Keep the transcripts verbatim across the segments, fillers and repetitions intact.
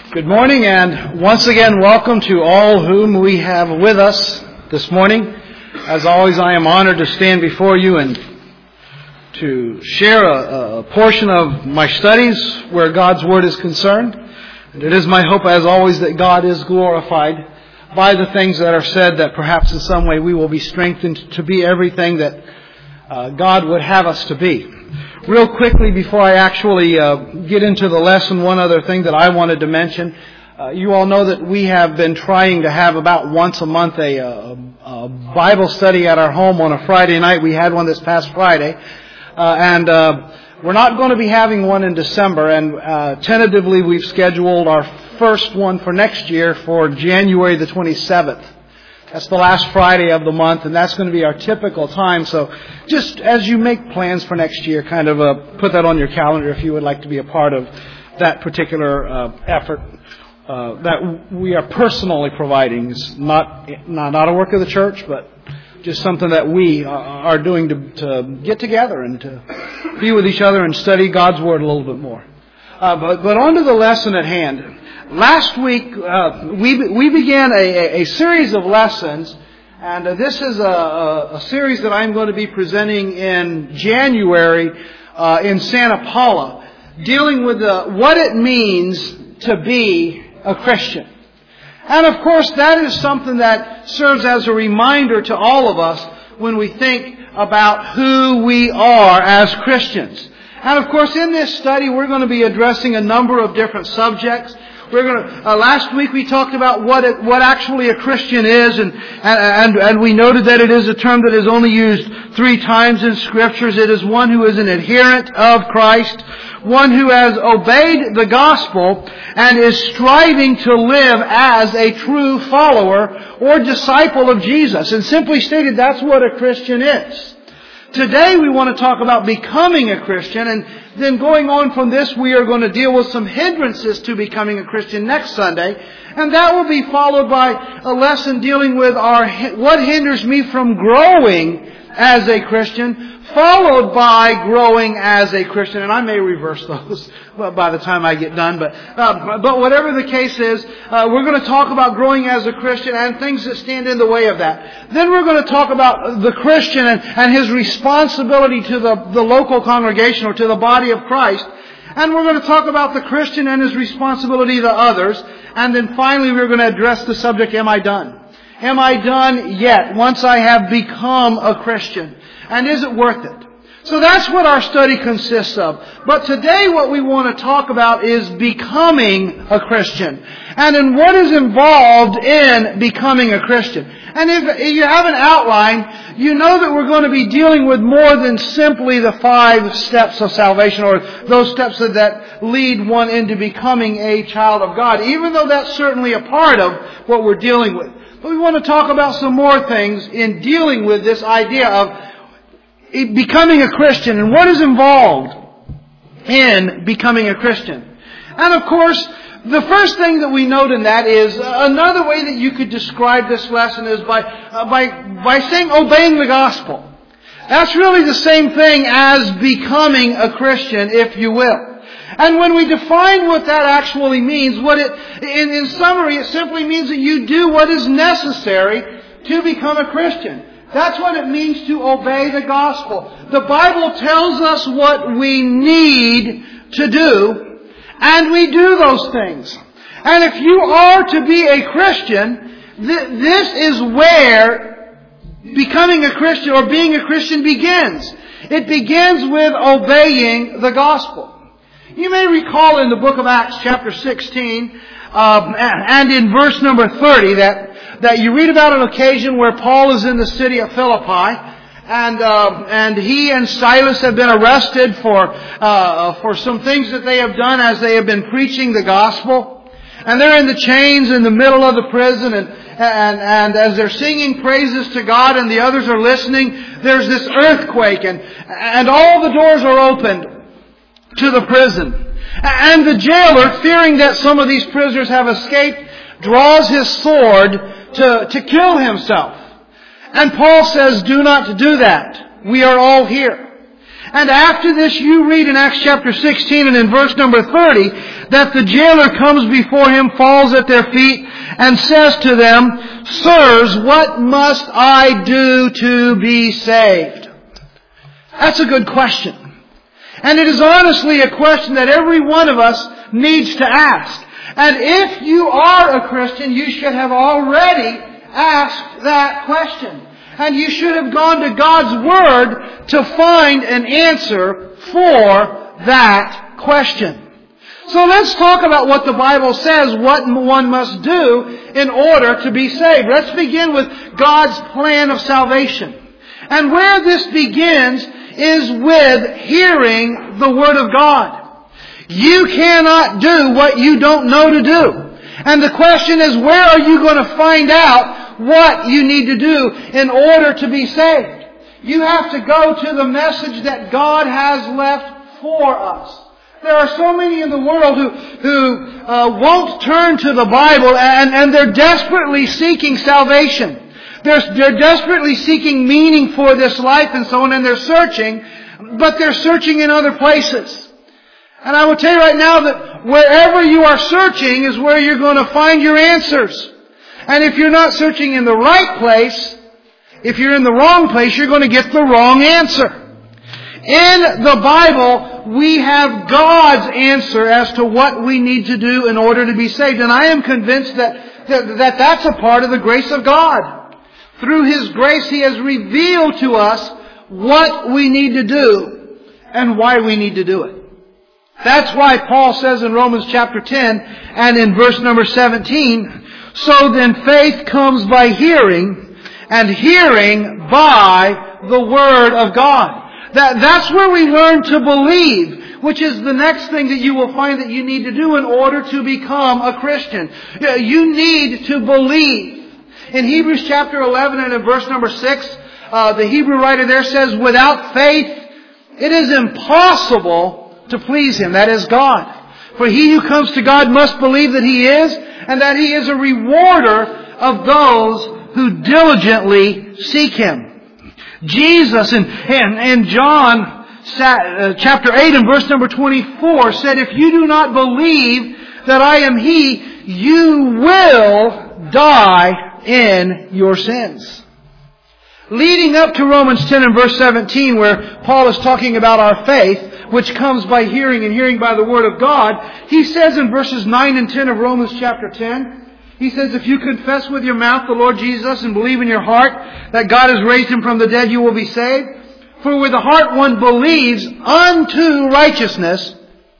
Good morning, and once again, welcome to all whom we have with us this morning. As always, I am honored to stand before you and to share a, a portion of my studies where God's Word is concerned. And it is my hope, as always, that God is glorified by the things that are said, that perhaps in some way we will be strengthened to be everything that uh, God would have us to be. Real quickly, before I actually uh, get into the lesson, one other thing that I wanted to mention. Uh, you all know that we have been trying to have about once a month a, a, a Bible study at our home on a Friday night. We had one this past Friday. Uh, and uh, we're not going to be having one in December. And uh, tentatively, we've scheduled our first one for next year for January the twenty-seventh. That's the last Friday of the month, and that's going to be our typical time. So just as you make plans for next year, kind of uh, put that on your calendar if you would like to be a part of that particular uh, effort uh, that we are personally providing. It's not, not, not a work of the church, but just something that we are doing to, to get together and to be with each other and study God's Word a little bit more. Uh, but, but on to the lesson at hand. Last week, uh, we we began a, a series of lessons, and uh, this is a, a, a series that I'm going to be presenting in January uh, in Santa Paula, dealing with uh, what it means to be a Christian. And of course, that is something that serves as a reminder to all of us when we think about who we are as Christians. And of course, in this study, we're going to be addressing a number of different subjects. We're going to, uh, last week we talked about what it, what actually a Christian is, and, and and we noted that it is a term that is only used three times in Scriptures. It is one who is an adherent of Christ, one who has obeyed the gospel and is striving to live as a true follower or disciple of Jesus. And simply stated, that's what a Christian is. Today we want to talk about becoming a Christian, and then going on from this we are going to deal with some hindrances to becoming a Christian next Sunday, and that will be followed by a lesson dealing with our what hinders me from growing as a Christian, followed by growing as a Christian. And I may reverse those by the time I get done, but uh, but whatever the case is, uh, we're going to talk about growing as a Christian and things that stand in the way of that. Then we're going to talk about the Christian and, and his responsibility to the, the local congregation or to the body of Christ. And we're going to talk about the Christian and his responsibility to others. And then finally we're going to address the subject, am I done? Am I done yet once I have become a Christian? And is it worth it? So that's what our study consists of. But today what we want to talk about is becoming a Christian. And in what is involved in becoming a Christian. And if you have an outline, you know that we're going to be dealing with more than simply the five steps of salvation, or those steps that lead one into becoming a child of God. Even though that's certainly a part of what we're dealing with. But we want to talk about some more things in dealing with this idea of becoming a Christian and what is involved in becoming a Christian. And of course, the first thing that we note in that is another way that you could describe this lesson is by uh, by by saying obeying the gospel. That's really the same thing as becoming a Christian, if you will. And when we define what that actually means, what it, in, in summary, it simply means that you do what is necessary to become a Christian. That's what it means to obey the gospel. The Bible tells us what we need to do, and we do those things. And if you are to be a Christian, th- this is where becoming a Christian or being a Christian begins. It begins with obeying the gospel. You may recall in the book of Acts chapter sixteen um, and in verse number thirty that, that you read about an occasion where Paul is in the city of Philippi, and uh, and he and Silas have been arrested for uh, for some things that they have done as they have been preaching the gospel. And they're in the chains in the middle of the prison, and and and as they're singing praises to God and the others are listening, there's this earthquake, and and all the doors are opened to the prison. And the jailer, fearing that some of these prisoners have escaped, draws his sword to, to kill himself. And Paul says, do not do that. We are all here. And after this, you read in Acts chapter sixteen and in verse number thirty that the jailer comes before him, falls at their feet, and says to them, "Sirs, what must I do to be saved?" That's a good question. And it is honestly a question that every one of us needs to ask. And if you are a Christian, you should have already asked that question. And you should have gone to God's Word to find an answer for that question. So let's talk about what the Bible says, what one must do in order to be saved. Let's begin with God's plan of salvation. And where this begins is with hearing the Word of God. You cannot do what you don't know to do. And the question is, where are you going to find out what you need to do in order to be saved? You have to go to the message that God has left for us. There are so many in the world who, who uh, won't turn to the Bible, and, and they're desperately seeking salvation. They're, they're desperately seeking meaning for this life and so on, and they're searching, but they're searching in other places. And I will tell you right now that wherever you are searching is where you're going to find your answers. And if you're not searching in the right place, if you're in the wrong place, you're going to get the wrong answer. In the Bible, we have God's answer as to what we need to do in order to be saved. And I am convinced that, that, that that's a part of the grace of God. Through His grace, He has revealed to us what we need to do and why we need to do it. That's why Paul says in Romans chapter ten and in verse number seventeen, "So then faith comes by hearing, and hearing by the Word of God." That, that's where we learn to believe, which is the next thing that you will find that you need to do in order to become a Christian. You need to believe. In Hebrews chapter eleven and in verse number six, uh, the Hebrew writer there says, "Without faith, it is impossible to please Him," that is God. "For he who comes to God must believe that He is, and that He is a rewarder of those who diligently seek Him." Jesus in, in, in John chapter eight and verse number twenty-four said, "If you do not believe that I am He, you will die in your sins." Leading up to Romans ten and verse seventeen, where Paul is talking about our faith, which comes by hearing and hearing by the Word of God, he says in verses nine and ten of Romans chapter ten, he says, "If you confess with your mouth the Lord Jesus and believe in your heart that God has raised Him from the dead, you will be saved. For with the heart one believes unto righteousness,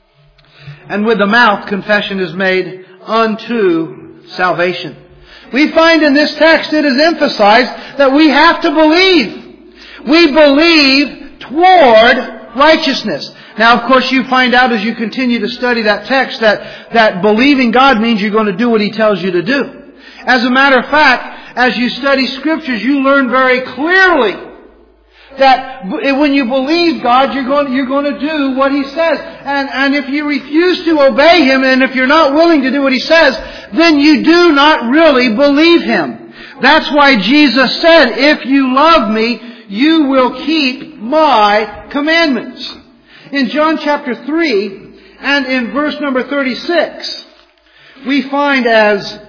and with the mouth confession is made unto salvation." We find in this text it is emphasized that we have to believe. We believe toward righteousness. Now, of course, you find out as you continue to study that text that, that believing God means you're going to do what He tells you to do. As a matter of fact, as you study Scriptures, you learn very clearly that when you believe God, you're going, you're going to do what He says. And, and if you refuse to obey Him, and if you're not willing to do what He says, then you do not really believe Him. That's why Jesus said, "If you love Me, you will keep My commandments." In John chapter three and in verse number thirty-six, we find as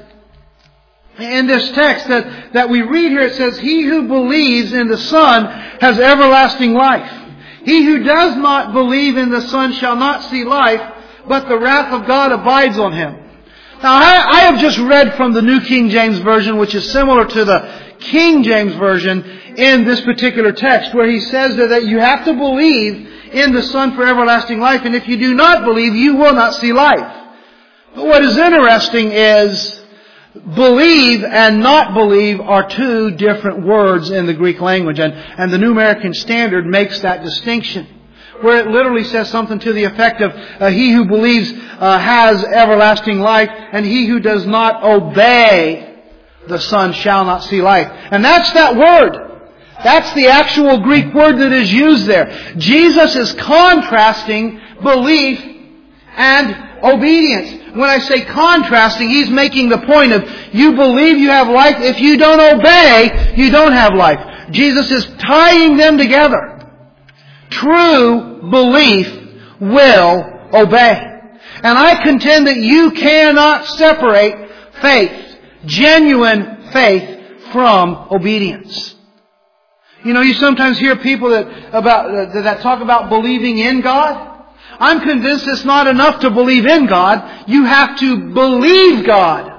in this text that, that we read here, it says, "He who believes in the Son has everlasting life. He who does not believe in the Son shall not see life, but the wrath of God abides on him." Now, I, I have just read from the New King James Version, which is similar to the King James Version in this particular text, where he says that, that you have to believe in the Son for everlasting life, and if you do not believe, you will not see life. But what is interesting is believe and not believe are two different words in the Greek language, and, and the New American Standard makes that distinction, where it literally says something to the effect of, uh, "He who believes uh, has everlasting life, and he who does not obey the Son shall not see life." And that's that word. That's the actual Greek word that is used there. Jesus is contrasting belief and obedience. When I say contrasting, He's making the point of, you believe you have life. If you don't obey, you don't have life. Jesus is tying them together. true belief will obey. And I contend that you cannot separate faith, genuine faith, from obedience. You know, you sometimes hear people that about that talk about believing in God. I'm convinced it's not enough to believe in God. You have to believe God.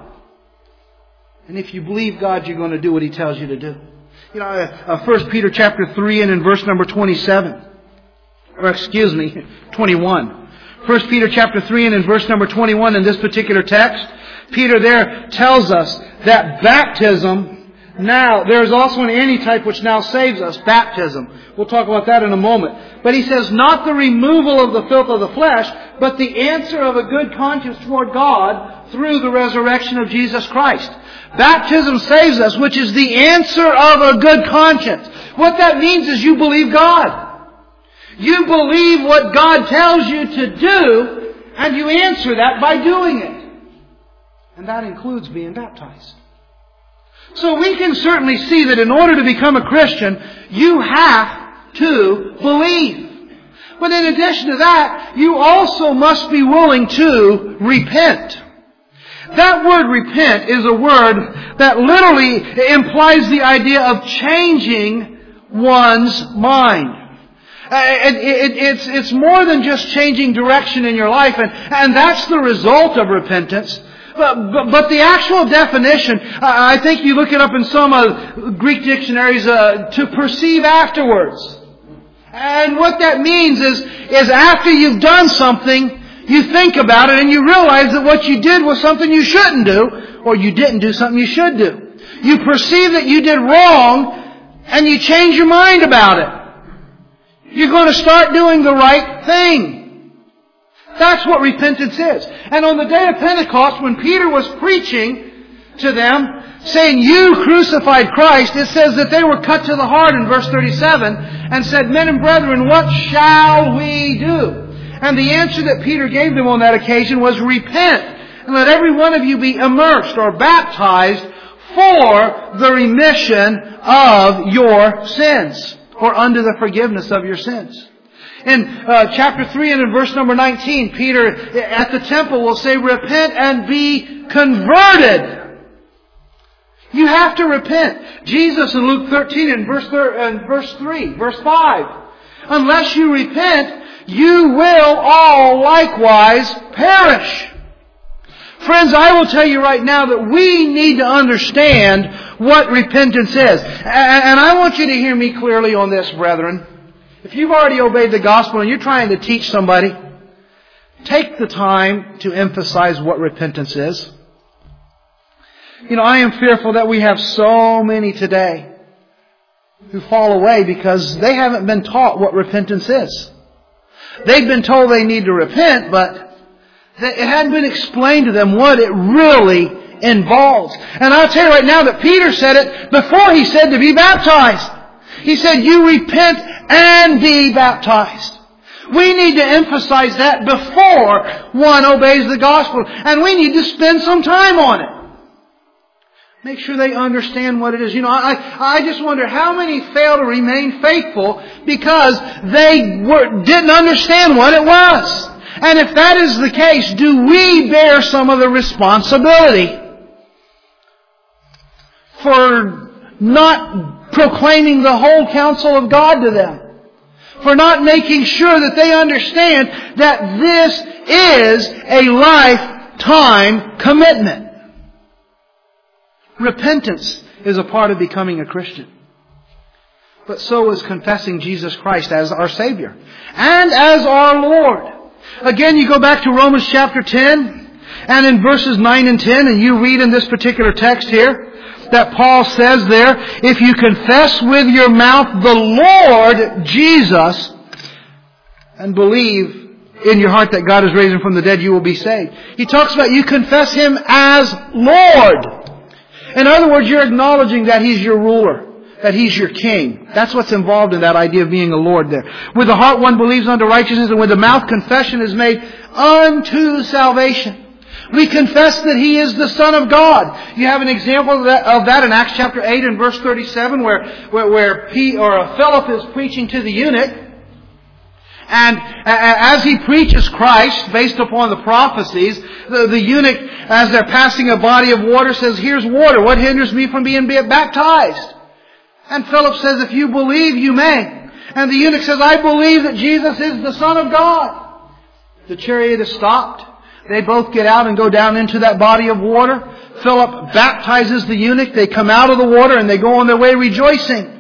And if you believe God, you're going to do what He tells you to do. You know, uh, First Peter chapter three and in verse number twenty-seven. Or excuse me, twenty-one. First Peter chapter three and in verse number twenty-one in this particular text, Peter there tells us that baptism, now, there is also an antitype which now saves us, baptism. We'll talk about that in a moment. But he says, not the removal of the filth of the flesh, but the answer of a good conscience toward God through the resurrection of Jesus Christ. Baptism saves us, which is the answer of a good conscience. What that means is you believe God. You believe what God tells you to do, and you answer that by doing it. And that includes being baptized. So we can certainly see that in order to become a Christian, you have to believe. But in addition to that, you also must be willing to repent. That word repent is a word that literally implies the idea of changing one's mind. It, it, it's, it's more than just changing direction in your life, and, and that's the result of repentance. But, but, but the actual definition, I think you look it up in some uh, Greek dictionaries, uh, to perceive afterwards. And what that means is, is after you've done something, you think about it and you realize that what you did was something you shouldn't do, or you didn't do something you should do. You perceive that you did wrong and you change your mind about it. You're going to start doing the right thing. That's what repentance is. And on the day of Pentecost, when Peter was preaching to them, saying, you crucified Christ, it says that they were cut to the heart in verse thirty-seven and said, men and brethren, what shall we do? And the answer that Peter gave them on that occasion was, repent, and let every one of you be immersed or baptized for the remission of your sins, or unto the forgiveness of your sins. In uh, chapter three and in verse number nineteen, Peter at the temple will say, repent and be converted. You have to repent. Jesus in Luke thirteen and verse, and verse three, verse five, unless you repent, you will all likewise perish. Friends, I will tell you right now that we need to understand what repentance is. And I want you to hear me clearly on this, brethren. If you've already obeyed the gospel and you're trying to teach somebody, take the time to emphasize what repentance is. You know, I am fearful that we have so many today who fall away because they haven't been taught what repentance is. They've been told they need to repent, but it hadn't been explained to them what it really involves. And I'll tell you right now that Peter said it before he said to be baptized. He said, you repent and be baptized. We need to emphasize that before one obeys the gospel. And we need to spend some time on it. Make sure they understand what it is. You know, I, I just wonder how many fail to remain faithful because they were, didn't understand what it was. And if that is the case, do we bear some of the responsibility for not proclaiming the whole counsel of God to them? For not making sure that they understand that this is a lifetime commitment. Repentance is a part of becoming a Christian. But so is confessing Jesus Christ as our Savior and as our Lord. Again, you go back to Romans chapter ten and in verses nine and ten, and you read in this particular text here that Paul says there, if you confess with your mouth the Lord Jesus and believe in your heart that God has raised Him from the dead, you will be saved. He talks about you confess Him as Lord. In other words, you're acknowledging that He's your ruler, that He's your king. That's what's involved in that idea of being a Lord there. With the heart one believes unto righteousness, and with the mouth confession is made unto salvation. We confess that He is the Son of God. You have an example of that, of that in Acts chapter eight and verse thirty-seven, where where, where P, or Philip is preaching to the eunuch, And as he preaches Christ, based upon the prophecies, the, the eunuch, as they're passing a body of water, says, here's water. What hinders me from being baptized? And Philip says, if you believe, you may. And the eunuch says, I believe that Jesus is the Son of God. The chariot is stopped. They both get out and go down into that body of water. Philip baptizes the eunuch. They come out of the water and they go on their way rejoicing,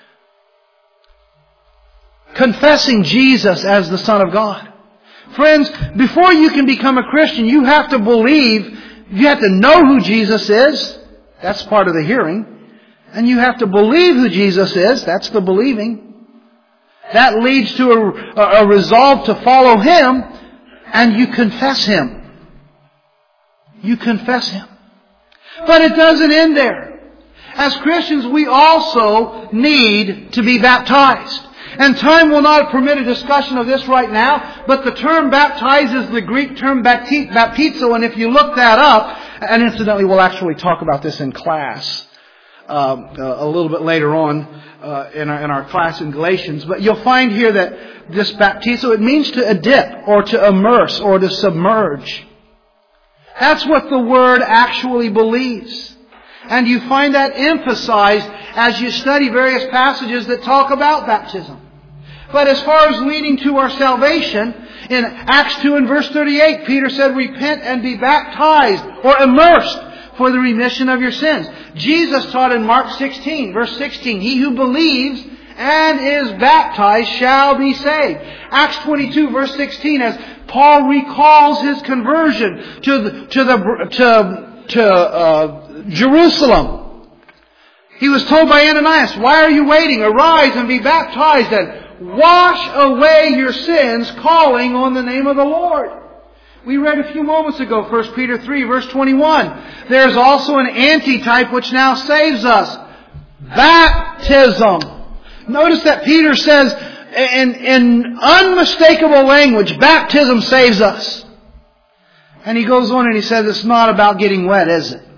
confessing Jesus as the Son of God. Friends, before you can become a Christian, you have to believe, you have to know who Jesus is. That's part of the hearing. And you have to believe who Jesus is. That's the believing. That leads to a, a resolve to follow Him, and you confess Him. You confess Him. But it doesn't end there. As Christians, we also need to be baptized. And time will not permit a discussion of this right now, but the term baptize is the Greek term baptizo, and if you look that up, and incidentally we'll actually talk about this in class um, a little bit later on uh, in, our, in our class in Galatians, but you'll find here that this baptizo, it means to dip or to immerse or to submerge. That's what the word actually believes. And you find that emphasized as you study various passages that talk about baptism. But as far as leading to our salvation, in Acts two and verse thirty-eight, Peter said, repent and be baptized or immersed for the remission of your sins. Jesus taught in Mark sixteen, verse sixteen, he who believes and is baptized shall be saved. Acts twenty-two, verse sixteen, as Paul recalls his conversion to the, to the, to, to, uh, Jerusalem. He was told by Ananias, why are you waiting? Arise and be baptized and wash away your sins, calling on the name of the Lord. We read a few moments ago, First Peter three, verse twenty-one. There's also an antitype which now saves us. Baptism. Notice that Peter says in, in unmistakable language, baptism saves us. And he goes on and he says it's not about getting wet, is it?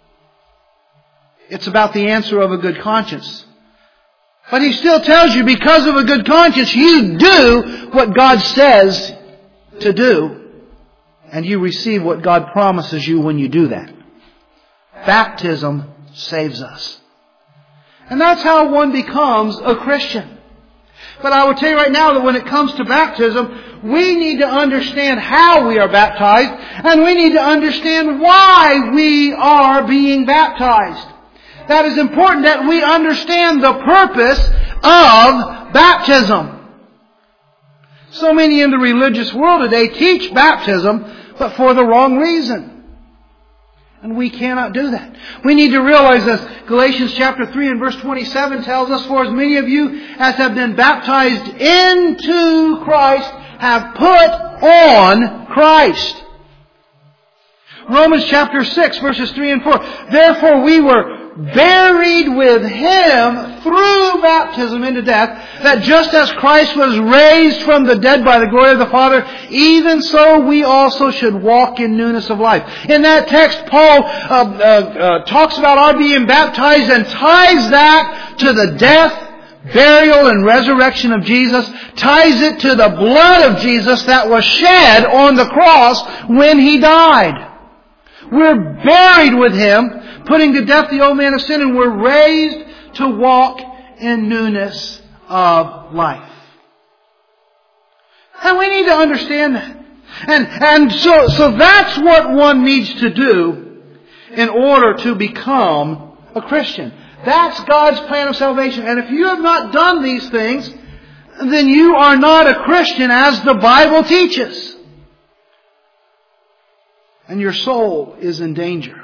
It's about the answer of a good conscience. But he still tells you, because of a good conscience, you do what God says to do. And you receive what God promises you when you do that. Baptism saves us. And that's how one becomes a Christian. But I will tell you right now that when it comes to baptism, we need to understand how we are baptized. And we need to understand why we are being baptized. That is important that we understand the purpose of baptism. So many in the religious world today teach baptism, but for the wrong reason. And we cannot do that. We need to realize this. Galatians chapter three and verse twenty-seven tells us, for as many of you as have been baptized into Christ have put on Christ. Romans chapter six verses three and four. Therefore we were buried with Him through baptism into death, that just as Christ was raised from the dead by the glory of the Father, even so we also should walk in newness of life. In that text, Paul uh, uh, uh, talks about our being baptized and ties that to the death, burial, and resurrection of Jesus, ties it to the blood of Jesus that was shed on the cross when He died. We're buried with Him, putting to death the old man of sin, and we're raised to walk in newness of life. And we need to understand that. And, and so, so that's what one needs to do in order to become a Christian. That's God's plan of salvation. And if you have not done these things, then you are not a Christian as the Bible teaches. And your soul is in danger.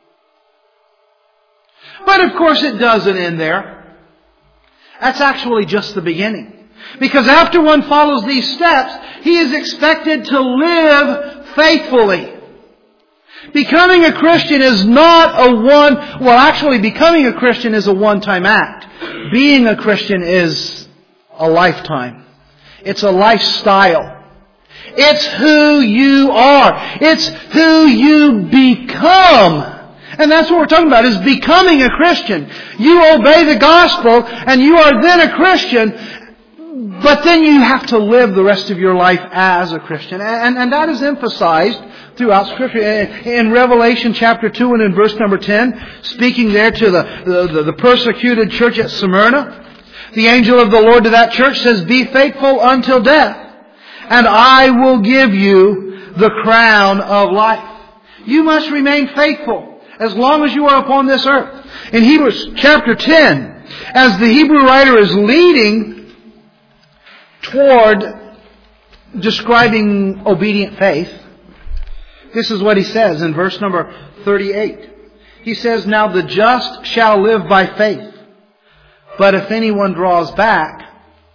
But of course it doesn't end there. That's actually just the beginning. Because after one follows these steps, he is expected to live faithfully. Becoming a Christian is not a one, well actually becoming a Christian is a one-time act. Being a Christian is a lifetime. It's a lifestyle. It's who you are. It's who you become. And that's what we're talking about, is becoming a Christian. You obey the gospel and you are then a Christian. But then you have to live the rest of your life as a Christian. And, and that is emphasized throughout Scripture. In Revelation chapter two and in verse number ten, speaking there to the, the, the persecuted church at Smyrna, the angel of the Lord to that church says, "Be faithful until death, and I will give you the crown of life." You must remain faithful as long as you are upon this earth. In Hebrews chapter ten, as the Hebrew writer is leading toward describing obedient faith, this is what he says in verse number thirty-eight. He says, "Now the just shall live by faith. But if anyone draws back,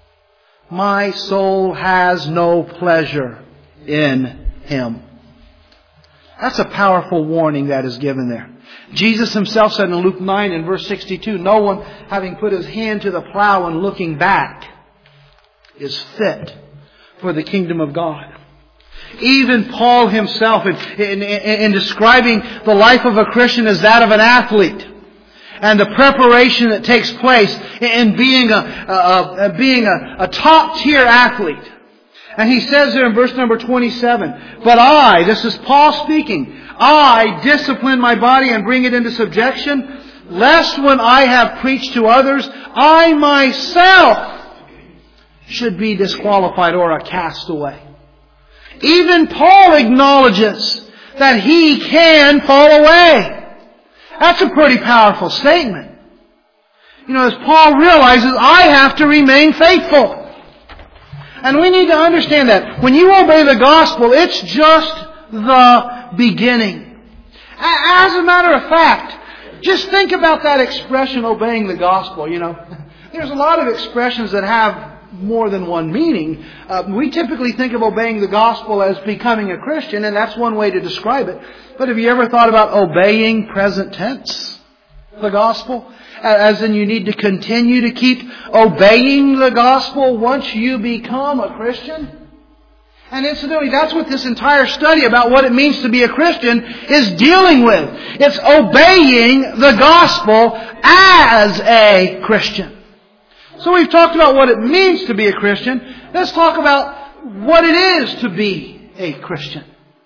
my soul has no pleasure in him." That's a powerful warning that is given there. Jesus Himself said in Luke nine and verse sixty-two, "No one having put his hand to the plow and looking back is fit for the kingdom of God." Even Paul himself, in, in, in describing the life of a Christian as that of an athlete, and the preparation that takes place in being a, a, a being a, a top-tier athlete. And he says there in verse number twenty-seven, "But I," this is Paul speaking, "I discipline my body and bring it into subjection, lest when I have preached to others, I myself should be disqualified or a castaway." Even Paul acknowledges that he can fall away. That's a pretty powerful statement. You know, as Paul realizes, I have to remain faithful. And we need to understand that when you obey the gospel, it's just the beginning. As a matter of fact, just think about that expression, obeying the gospel. You know, there's a lot of expressions that have more than one meaning. Uh, we typically think of obeying the gospel as becoming a Christian, and that's one way to describe it. But have you ever thought about obeying present tense the gospel? As in you need to continue to keep obeying the gospel once you become a Christian? And incidentally, that's what this entire study about what it means to be a Christian is dealing with. It's obeying the gospel as a Christian. So we've talked about what it means to be a Christian. Let's talk about what it is to be a Christian.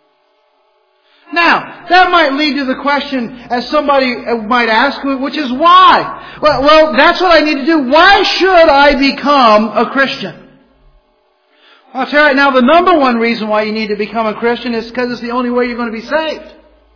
Now, that might lead to the question, as somebody might ask, which is why? Well, well, that's what I need to do. Why should I become a Christian? I'll tell you right now, the number one reason why you need to become a Christian is because it's the only way you're going to be saved.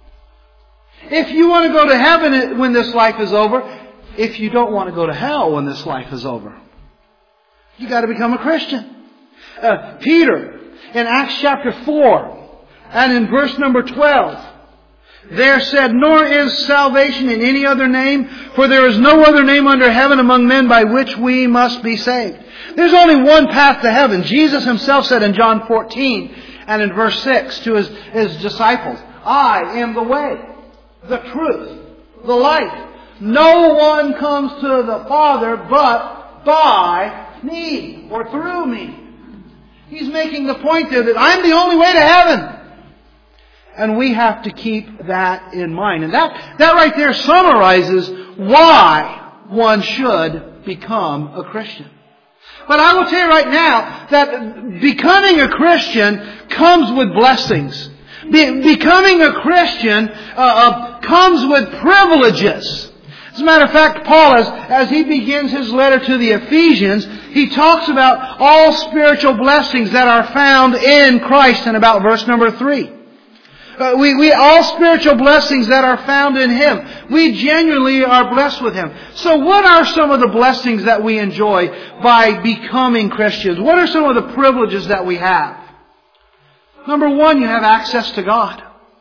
If you want to go to heaven when this life is over, if you don't want to go to hell when this life is over, you got to become a Christian. Uh, Peter, in Acts chapter four, and in verse number twelve, there said, "Nor is salvation in any other name, for there is no other name under heaven among men by which we must be saved." There's only one path to heaven. Jesus Himself said in John fourteen and in verse six to His, his disciples, "I am the way, the truth, the life. No one comes to the Father but by me," or through me. He's making the point there that I'm the only way to heaven. And we have to keep that in mind. And that, that right there summarizes why one should become a Christian. But I will tell you right now that becoming a Christian comes with blessings. Be, becoming a Christian uh, uh, comes with privileges. As a matter of fact, Paul, as, as he begins his letter to the Ephesians, he talks about all spiritual blessings that are found in Christ in about verse number three. Uh, we, we, all spiritual blessings that are found in Him. We genuinely are blessed with Him. So what are some of the blessings that we enjoy by becoming Christians? What are some of the privileges that we have? Number one, you have access to God.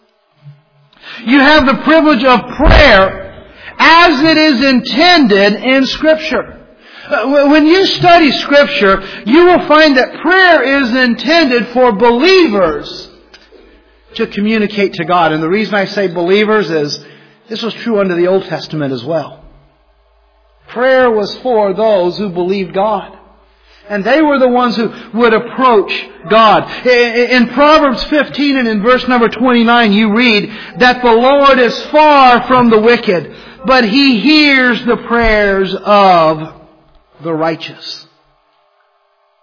You have the privilege of prayer as it is intended in Scripture. Uh, when you study Scripture, you will find that prayer is intended for believers to communicate to God. And the reason I say believers is this was true under the Old Testament as well. Prayer was for those who believed God. And they were the ones who would approach God. In Proverbs fifteen and in verse number twenty-nine, you read that the Lord is far from the wicked, but He hears the prayers of the righteous.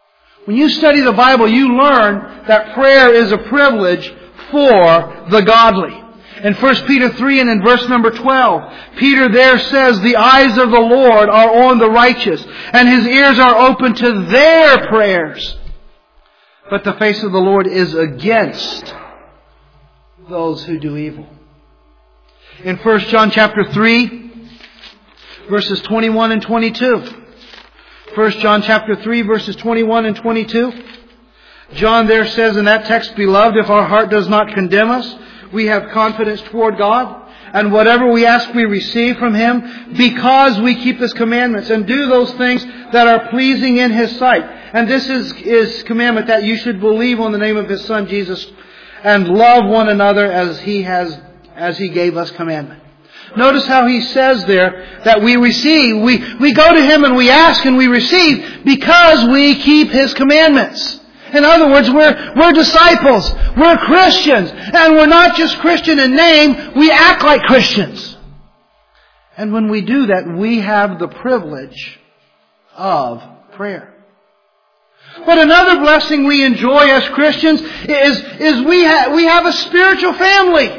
When you study the Bible, you learn that prayer is a privilege for the godly. In First Peter three and in verse number twelve, Peter there says, "The eyes of the Lord are on the righteous, and His ears are open to their prayers. But the face of the Lord is against those who do evil." In First John chapter three, verses twenty-one and twenty-two. First John chapter three, verses twenty-one and twenty-two. John there says in that text, "Beloved, if our heart does not condemn us, we have confidence toward God, and whatever we ask we receive from Him, because we keep His commandments and do those things that are pleasing in His sight. And this is His commandment, that you should believe on the name of His Son Jesus, and love one another as He has, as He gave us commandment." Notice how he says there that we receive. We, we go to Him and we ask and we receive because we keep His commandments. In other words, we're, we're disciples. We're Christians. And we're not just Christian in name. We act like Christians. And when we do that, we have the privilege of prayer. But another blessing we enjoy as Christians is, is we, ha- we have a spiritual family.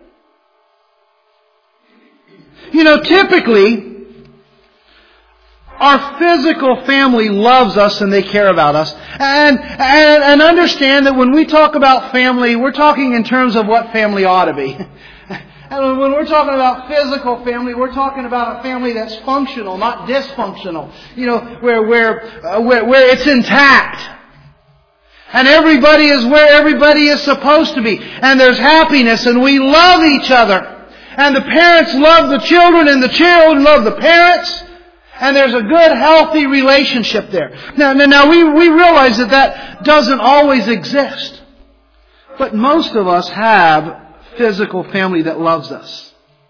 You know, typically, our physical family loves us and they care about us. And, and, and understand that when we talk about family, we're talking in terms of what family ought to be. And when we're talking about physical family, we're talking about a family that's functional, not dysfunctional. You know, where, where, uh, where, where it's intact. And everybody is where everybody is supposed to be. And there's happiness and we love each other. And the parents love the children and the children love the parents. And there's a good, healthy relationship there. Now, now we, we realize that that doesn't always exist. But most of us have physical family that loves us.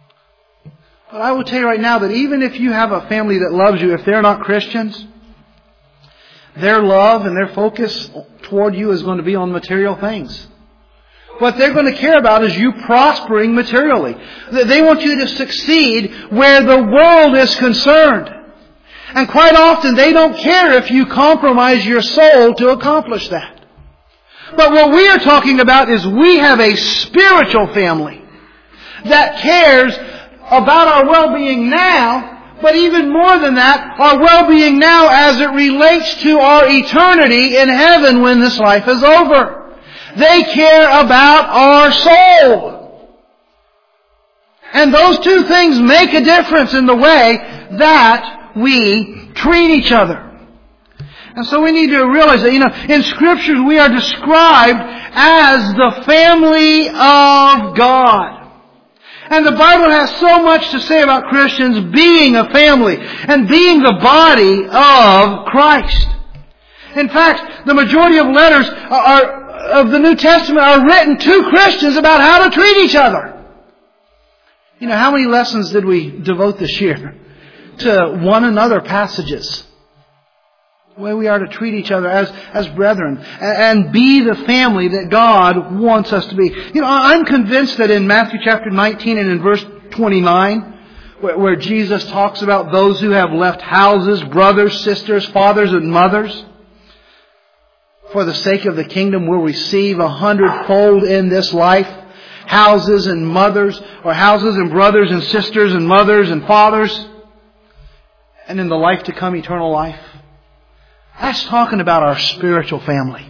But I will tell you right now that even if you have a family that loves you, if they're not Christians, their love and their focus toward you is going to be on material things. What they're going to care about is you prospering materially. They want you to succeed where the world is concerned. And quite often they don't care if you compromise your soul to accomplish that. But what we are talking about is we have a spiritual family that cares about our well-being now, but even more than that, our well-being now as it relates to our eternity in heaven when this life is over. They care about our soul. And those two things make a difference in the way that we treat each other. And so we need to realize that, you know, in Scriptures we are described as the family of God. And the Bible has so much to say about Christians being a family and being the body of Christ. In fact, the majority of letters are of the New Testament are written to Christians about how to treat each other. You know, how many lessons did we devote this year to one another passages? The way we are to treat each other as, as brethren and be the family that God wants us to be. You know, I'm convinced that in Matthew chapter nineteen and in verse twenty-nine, where, where Jesus talks about those who have left houses, brothers, sisters, fathers, and mothers, for the sake of the kingdom will receive a hundredfold in this life. Houses and mothers, or houses and brothers and sisters and mothers and fathers. And in the life to come, eternal life. That's talking about our spiritual family.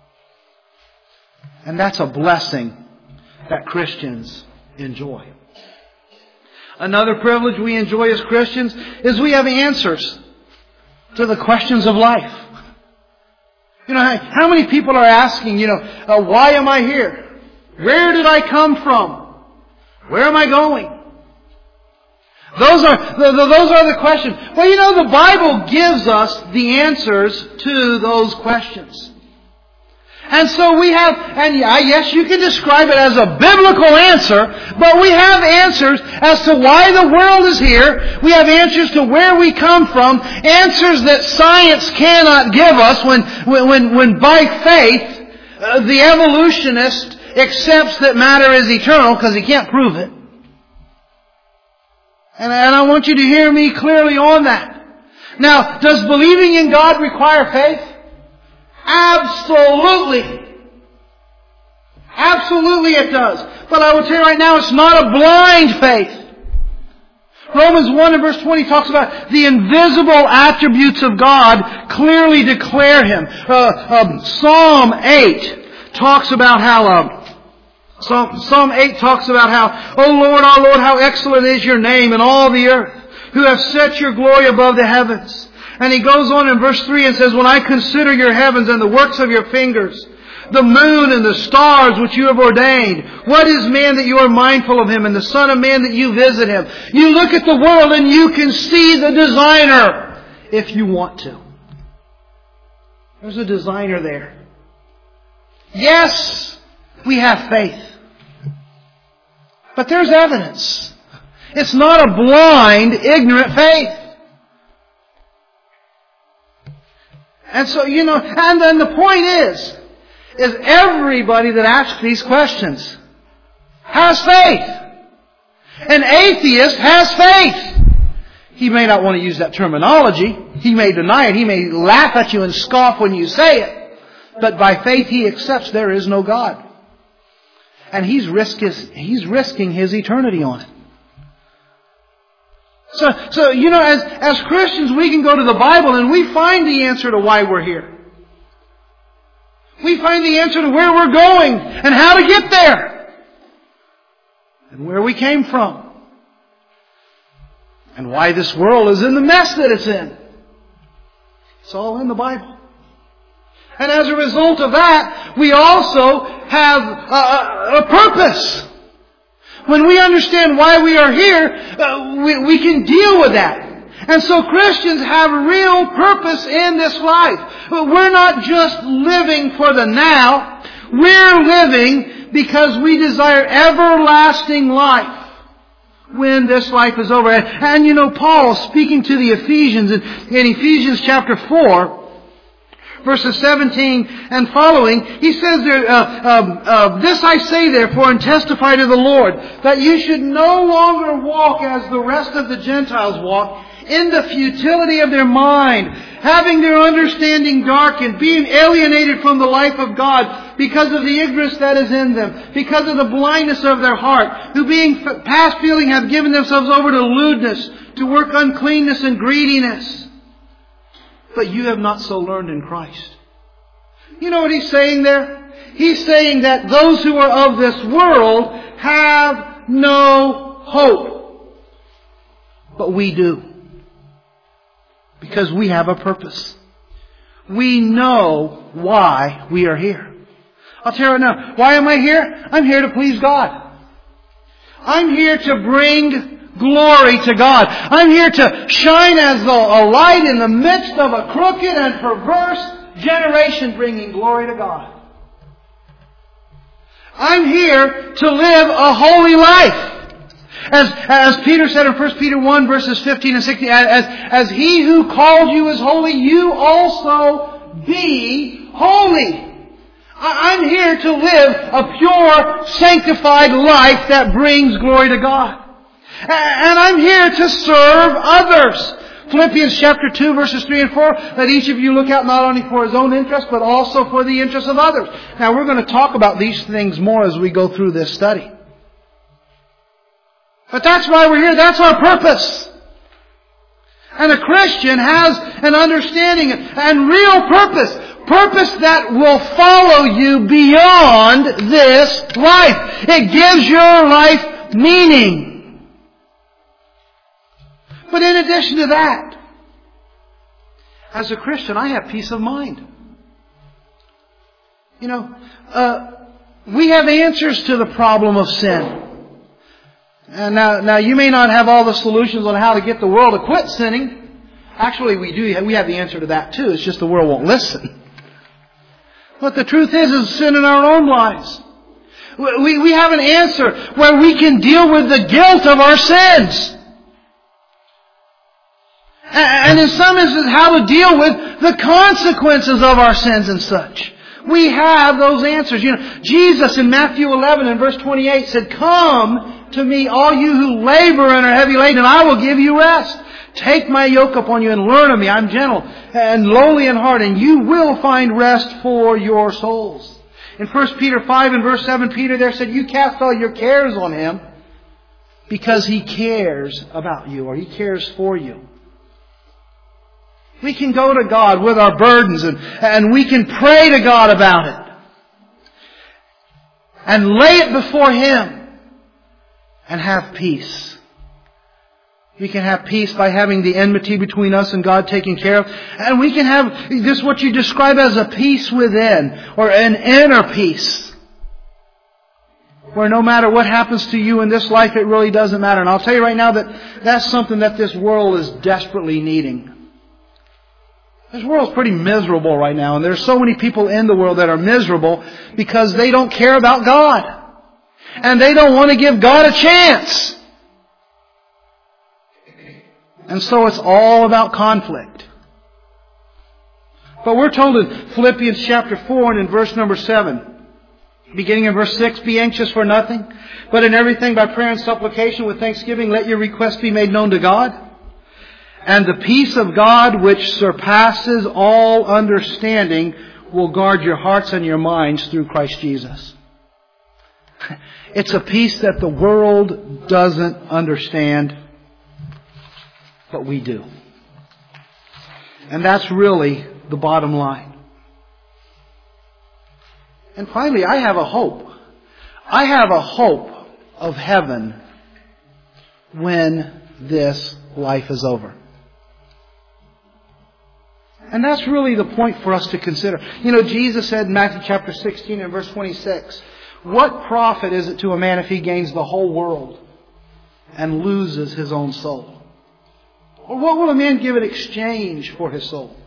And that's a blessing that Christians enjoy. Another privilege we enjoy as Christians is we have answers to the questions of life. You know, how many people are asking, you know, uh, why am I here? Where did I come from? Where am I going? Those are, those are the questions. Well, you know, the Bible gives us the answers to those questions. And so we have, and yes, you can describe it as a biblical answer, but we have answers as to why the world is here. We have answers to where we come from, answers that science cannot give us when, when, when by faith, uh, the evolutionist accepts that matter is eternal because he can't prove it. And, and I want you to hear me clearly on that. Now, does believing in God require faith? Absolutely. Absolutely it does. But I will tell you right now, it's not a blind faith. Romans one and verse twenty talks about the invisible attributes of God clearly declare Him. Uh, um, Psalm eight talks about how... Um, Psalm, Psalm eight talks about how, O Lord, our Lord, how excellent is your name in all the earth, who have set your glory above the heavens. And he goes on in verse three and says, when I consider your heavens and the works of your fingers, the moon and the stars which you have ordained, what is man that you are mindful of him, and the son of man that you visit him? You look at the world and you can see the designer if you want to. There's a designer there. Yes, we have faith. But there's evidence. It's not a blind, ignorant faith. And so, you know, and then the point is, is everybody that asks these questions has faith. An atheist has faith. He may not want to use that terminology. He may deny it. He may laugh at you and scoff when you say it. But by faith he accepts there is no God. And he's, risk his, he's risking his eternity on it. So, so you know, as, as Christians, we can go to the Bible and we find the answer to why we're here. We find the answer to where we're going and how to get there. And where we came from. And why this world is in the mess that it's in. It's all in the Bible. And as a result of that, we also have a, a, a purpose. When we understand why we are here, uh, we, we can deal with that. And so Christians have real purpose in this life. We're not just living for the now. We're living because we desire everlasting life when this life is over. And, and you know, Paul, speaking to the Ephesians in, in Ephesians chapter four, verses seventeen and following, he says there, uh, um, uh, this I say therefore and testify to the Lord, that you should no longer walk as the rest of the Gentiles walk, in the futility of their mind, having their understanding darkened, being alienated from the life of God because of the ignorance that is in them, because of the blindness of their heart, who being past feeling have given themselves over to lewdness, to work uncleanness and greediness. But you have not so learned in Christ. You know what he's saying there? He's saying that those who are of this world have no hope. But we do. Because we have a purpose. We know why we are here. I'll tell you right now, why am I here? I'm here to please God. I'm here to bring glory to God. I'm here to shine as a light in the midst of a crooked and perverse generation, bringing glory to God. I'm here to live a holy life. As, as Peter said in First Peter one verses fifteen and sixteen, as, as He who called you is holy, you also be holy. I'm here to live a pure, sanctified life that brings glory to God. And I'm here to serve others. Philippians chapter two verses three and four, let each of you look out not only for his own interest, but also for the interest of others. Now we're going to talk about these things more as we go through this study. But that's why we're here. That's our purpose. And a Christian has an understanding and real purpose. Purpose that will follow you beyond this life. It gives your life meaning. But in addition to that, as a Christian, I have peace of mind. You know, uh, we have answers to the problem of sin. And now, now you may not have all the solutions on how to get the world to quit sinning. Actually, we do. We have the answer to that too. It's just the world won't listen. But the truth is, is sin in our own lives. We, we have an answer where we can deal with the guilt of our sins. And in some instances, how to deal with the consequences of our sins and such. We have those answers. You know, Jesus in Matthew eleven and verse twenty-eight said, "Come to me, all you who labor and are heavy laden, and I will give you rest. Take my yoke upon you and learn of me. I'm gentle and lowly in heart, and you will find rest for your souls. In First Peter five and verse seven, Peter there said, you cast all your cares on Him because He cares about you, or He cares for you. We can go to God with our burdens and, and we can pray to God about it. And lay it before Him and have peace. We can have peace by having the enmity between us and God taken care of. And we can have this, what you describe as a peace within, or an inner peace, where no matter what happens to you in this life, it really doesn't matter. And I'll tell you right now that that's something that this world is desperately needing. This world's pretty miserable right now, and there's so many people in the world that are miserable because they don't care about God. And they don't want to give God a chance. And so it's all about conflict. But we're told in Philippians chapter four and in verse number seven, beginning in verse six, be anxious for nothing, but in everything by prayer and supplication with thanksgiving, let your requests be made known to God. And the peace of God, which surpasses all understanding, will guard your hearts and your minds through Christ Jesus. It's a peace that the world doesn't understand, but we do. And that's really the bottom line. And finally, I have a hope. I have a hope of heaven when this life is over. And that's really the point for us to consider. You know, Jesus said in Matthew chapter sixteen and verse twenty-six, what profit is it to a man if he gains the whole world and loses his own soul? Or what will a man give in exchange for his soul?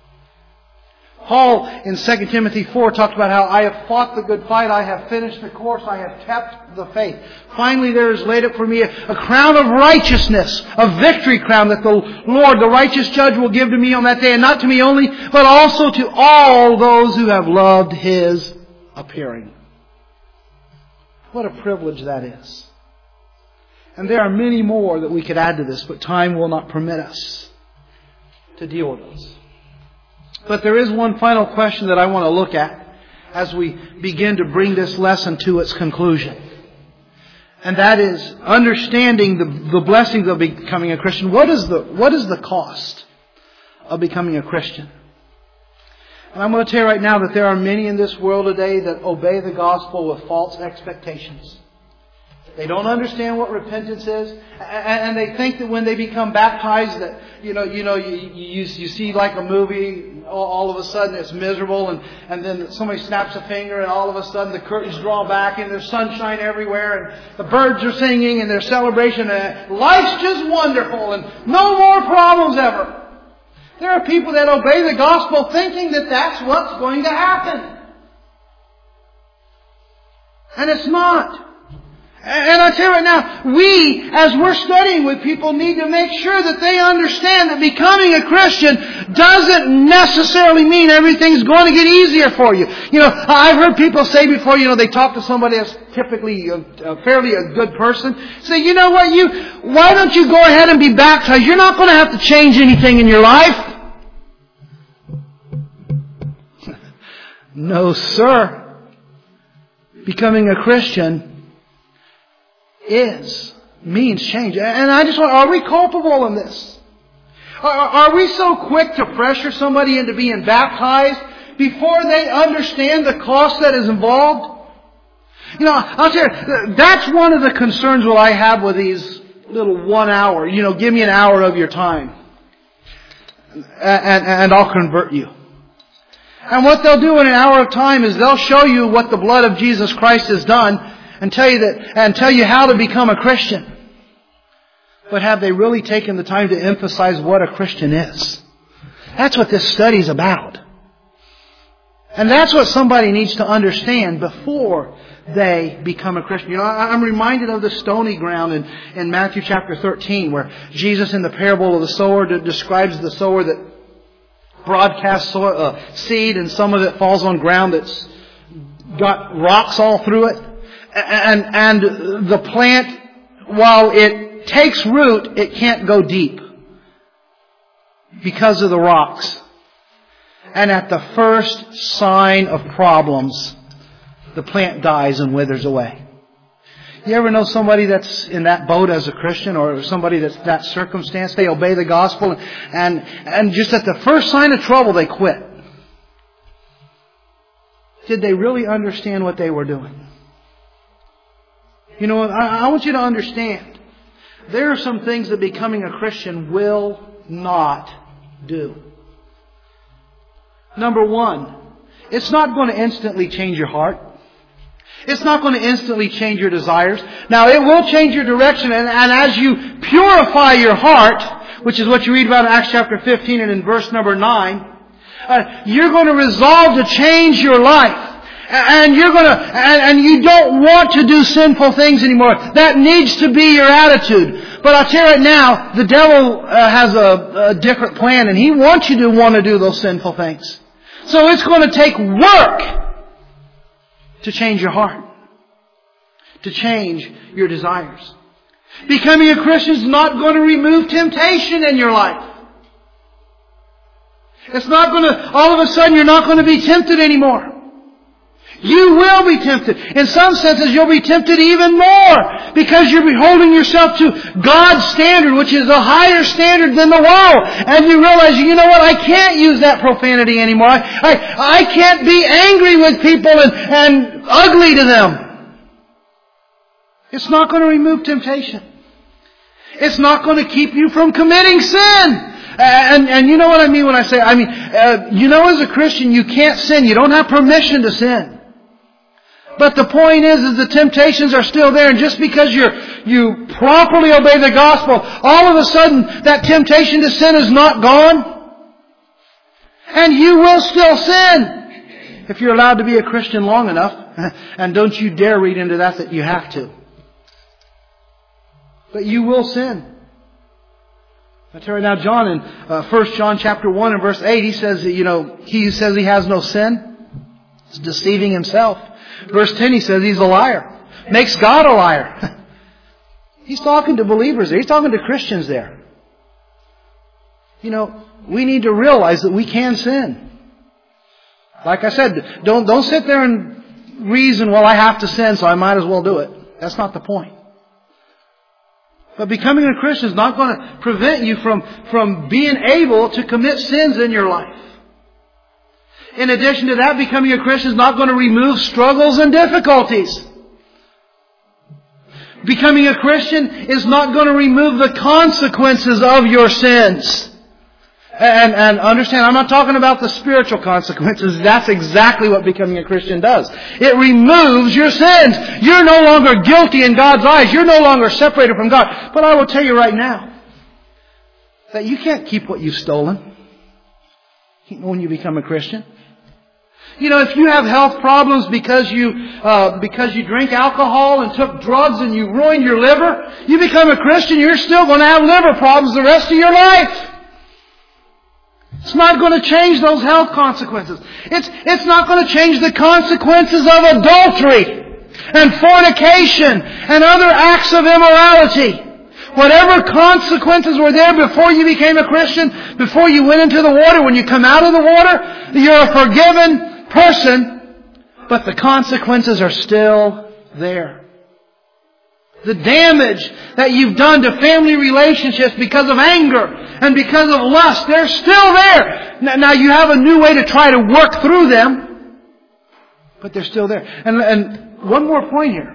Paul in Second Timothy four talked about how I have fought the good fight, I have finished the course, I have kept the faith. Finally there is laid up for me a, a crown of righteousness, a victory crown that the Lord, the righteous judge, will give to me on that day, and not to me only, but also to all those who have loved His appearing. What a privilege that is. And there are many more that we could add to this, but time will not permit us to deal with those. But there is one final question that I want to look at as we begin to bring this lesson to its conclusion. And that is understanding the, the blessings of becoming a Christian. What is the, what is the cost of becoming a Christian? And I'm going to tell you right now that there are many in this world today that obey the gospel with false expectations. They don't understand what repentance is, and they think that when they become baptized, that you know, you know, you you, you see like a movie, all of a sudden it's miserable, and and then somebody snaps a finger, and all of a sudden the curtains draw back, and there's sunshine everywhere, and the birds are singing, and there's celebration, and life's just wonderful, and no more problems ever. There are people that obey the gospel thinking that that's what's going to happen, and it's not. And I tell you right now, we, as we're studying with people, need to make sure that they understand that becoming a Christian doesn't necessarily mean everything's going to get easier for you. You know, I've heard people say before, you know, they talk to somebody that's typically a, a fairly a good person, say, you know what, you, why don't you go ahead and be baptized? You're not going to have to change anything in your life. No, sir. Becoming a Christian is, means change. And I just want, are we culpable in this? Are, are we so quick to pressure somebody into being baptized before they understand the cost that is involved? You know, I'll tell you, that's one of the concerns that I have with these little one hour, you know, give me an hour of your time and, and, and I'll convert you. And what they'll do in an hour of time is they'll show you what the blood of Jesus Christ has done, and tell you that, and tell you how to become a Christian. But have they really taken the time to emphasize what a Christian is? That's what this study is about. And that's what somebody needs to understand before they become a Christian. You know, I'm reminded of the stony ground in, in Matthew chapter thirteen, where Jesus in the parable of the sower describes the sower that broadcasts soil, uh, seed, and some of it falls on ground that's got rocks all through it. And, and the plant, while it takes root, it can't go deep because of the rocks. And at the first sign of problems, the plant dies and withers away. You ever know somebody that's in that boat as a Christian, or somebody that's in that circumstance? They obey the gospel, and, and just at the first sign of trouble, they quit. Did they really understand what they were doing? You know, I, I want you to understand, there are some things that becoming a Christian will not do. Number one, it's not going to instantly change your heart. It's not going to instantly change your desires. Now, it will change your direction, and, and as you purify your heart, which is what you read about in Acts chapter fifteen and in verse number nine, uh, you're going to resolve to change your life. And you're going to, and, and you don't want to do sinful things anymore. That needs to be your attitude. But I'll tell you right now, the devil uh, has a, a different plan, and he wants you to want to do those sinful things. So it's going to take work to change your heart, to change your desires. Becoming a Christian is not going to remove temptation in your life. It's not going to, all of a sudden you're not going to be tempted anymore. You will be tempted. In some senses, you'll be tempted even more because you're holding yourself to God's standard, which is a higher standard than the world. And you realize, you know what, I can't use that profanity anymore. I, I, I can't be angry with people and, and ugly to them. It's not going to remove temptation. It's not going to keep you from committing sin. And, and you know what I mean when I say, I mean, uh, you know, as a Christian, you can't sin. You don't have permission to sin. But the point is, is the temptations are still there. And just because you're, you properly obey the gospel, all of a sudden that temptation to sin is not gone. And you will still sin. If you're allowed to be a Christian long enough. And don't you dare read into that that you have to. But you will sin. I tell you now, John in uh, First John chapter one and verse eight, he says that, you know, he who says he has no sin is deceiving himself. Verse ten, he says he's a liar. Makes God a liar. He's talking to believers there. He's talking to Christians there. You know, we need to realize that we can sin. Like I said, don't, don't sit there and reason, well, I have to sin, so I might as well do it. That's not the point. But becoming a Christian is not going to prevent you from, from being able to commit sins in your life. In addition to that, becoming a Christian is not going to remove struggles and difficulties. Becoming a Christian is not going to remove the consequences of your sins. And, and understand, I'm not talking about the spiritual consequences. That's exactly what becoming a Christian does. It removes your sins. You're no longer guilty in God's eyes. You're no longer separated from God. But I will tell you right now that you can't keep what you've stolen when you become a Christian. You know, if you have health problems because you uh, because you drink alcohol and took drugs and you ruined your liver, you become a Christian, you're still going to have liver problems the rest of your life. It's not going to change those health consequences. It's, it's not going to change the consequences of adultery and fornication and other acts of immorality. Whatever consequences were there before you became a Christian, before you went into the water, when you come out of the water, you're a forgiven person, but the consequences are still there. The damage that you've done to family relationships because of anger and because of lust, they're still there. Now you have a new way to try to work through them, but they're still there. And, and one more point here.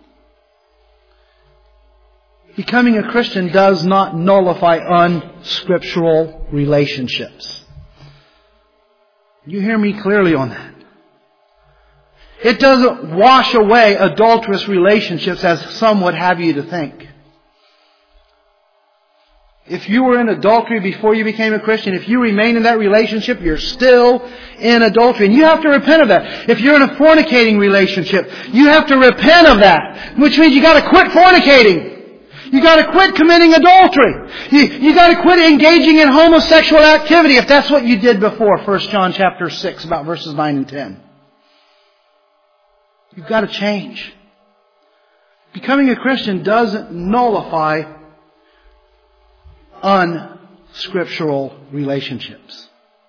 Becoming a Christian does not nullify unscriptural relationships. You hear me clearly on that. It doesn't wash away adulterous relationships as some would have you to think. If you were in adultery before you became a Christian, if you remain in that relationship, you're still in adultery. And you have to repent of that. If you're in a fornicating relationship, you have to repent of that. Which means you got to quit fornicating. You got to quit committing adultery. You, you got to quit engaging in homosexual activity if that's what you did before. First John chapter six, about verses nine and ten. You've got to change. Becoming a Christian doesn't nullify scriptural relationships.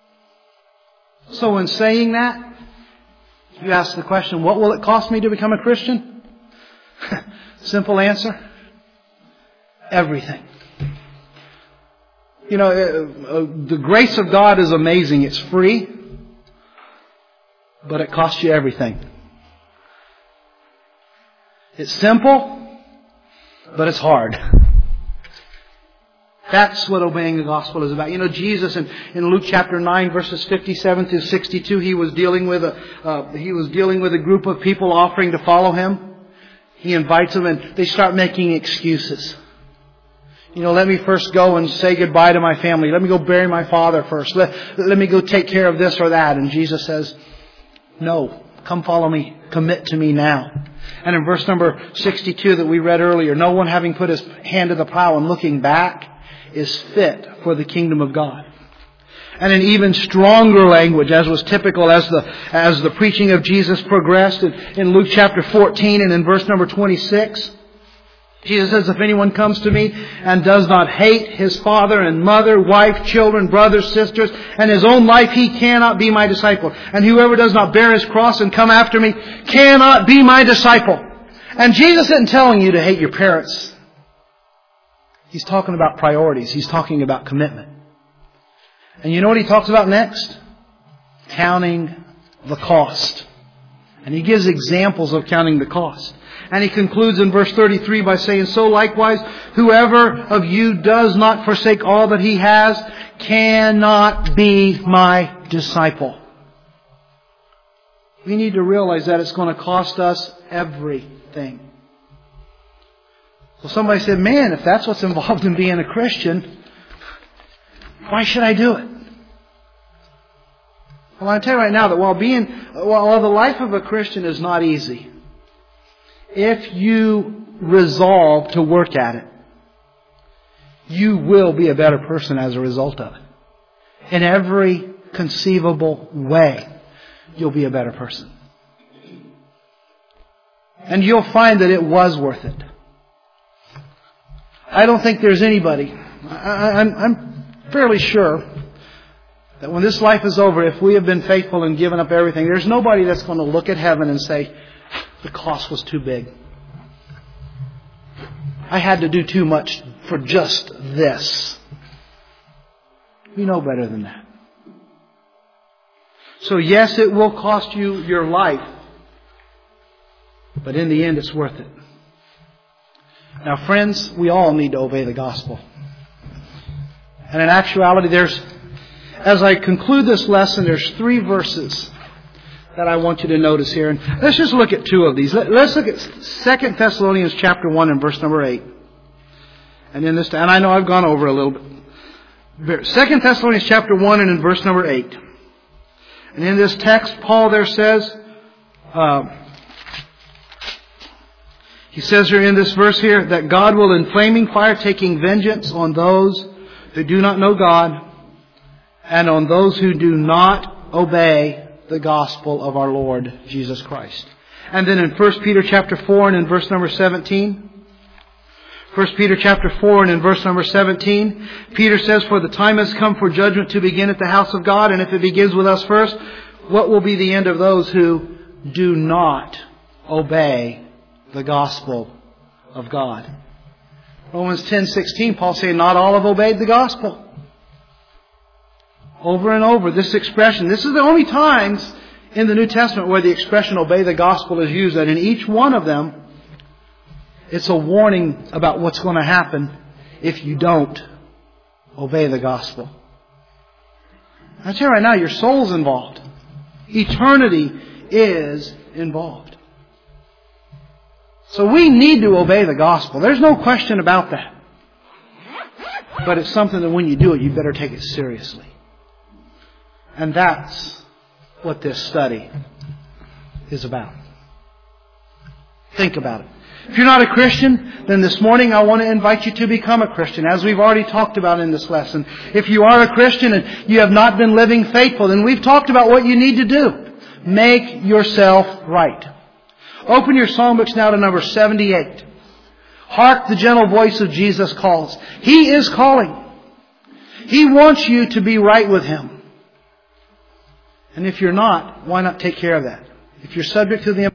So in saying that, you ask the question, what will it cost me to become a Christian? Simple answer. Everything. You know, uh, the grace of God is amazing. It's free, but it costs you everything. It's simple, but it's hard. That's what obeying the gospel is about. You know, Jesus in, in Luke chapter nine, verses fifty-seven through sixty-two, he was dealing with a uh, he was dealing with a group of people offering to follow him. He invites them, and they start making excuses. You know, let me first go and say goodbye to my family. Let me go bury my father first. Let, let me go take care of this or that. And Jesus says, no, come follow me. Commit to me now. And in verse number sixty-two that we read earlier, no one having put his hand to the plow and looking back is fit for the kingdom of God. And in even stronger language, as was typical as the as the preaching of Jesus progressed, in, in Luke chapter fourteen and in verse number twenty-six, Jesus says, if anyone comes to me and does not hate his father and mother, wife, children, brothers, sisters, and his own life, he cannot be my disciple. And whoever does not bear his cross and come after me cannot be my disciple. And Jesus isn't telling you to hate your parents. He's talking about priorities. He's talking about commitment. And you know what he talks about next? Counting the cost. And he gives examples of counting the cost. And he concludes in verse thirty-three by saying, so likewise, whoever of you does not forsake all that he has cannot be my disciple. We need to realize that it's going to cost us everything. So somebody said, man, if that's what's involved in being a Christian, why should I do it? Well, I tell you right now that while being, while the life of a Christian is not easy, if you resolve to work at it, you will be a better person as a result of it. In every conceivable way, you'll be a better person. And you'll find that it was worth it. I don't think there's anybody, I, I'm, I'm fairly sure that when this life is over, if we have been faithful and given up everything, there's nobody that's going to look at heaven and say, the cost was too big. I had to do too much for just this. We know better than that. So yes, it will cost you your life, but in the end, it's worth it. Now, friends, we all need to obey the gospel. And in actuality, there's, as I conclude this lesson, there's three verses that I want you to notice here. And let's just look at two of these. Let's look at Second Thessalonians chapter one and verse number eight. And in this, and I know I've gone over a little bit. Second Thessalonians chapter one and in verse number eight. And in this text, Paul there says, uh, he says here in this verse here that God will in flaming fire taking vengeance on those who do not know God and on those who do not obey the gospel of our Lord Jesus Christ. And then in First Peter chapter four and in verse number seventeen, First Peter chapter four and in verse number seventeen, Peter says, for the time has come for judgment to begin at the house of God, and if it begins with us first, what will be the end of those who do not obey the gospel of God? Romans ten sixteen, Paul saying, not all have obeyed the gospel. Over and over, this expression. This is the only times in the New Testament where the expression obey the gospel is used. And in each one of them, it's a warning about what's going to happen if you don't obey the gospel. I tell you right now, your soul's involved. Eternity is involved. So we need to obey the gospel. There's no question about that. But it's something that when you do it, you better take it seriously. And that's what this study is about. Think about it. If you're not a Christian, then this morning I want to invite you to become a Christian, as we've already talked about in this lesson. If you are a Christian and you have not been living faithful, then we've talked about what you need to do. Make yourself right. Open your songbooks now to number seventy-eight. Hark, the gentle voice of Jesus calls. He is calling. He wants you to be right with Him. And if you're not, why not take care of that? If you're subject to the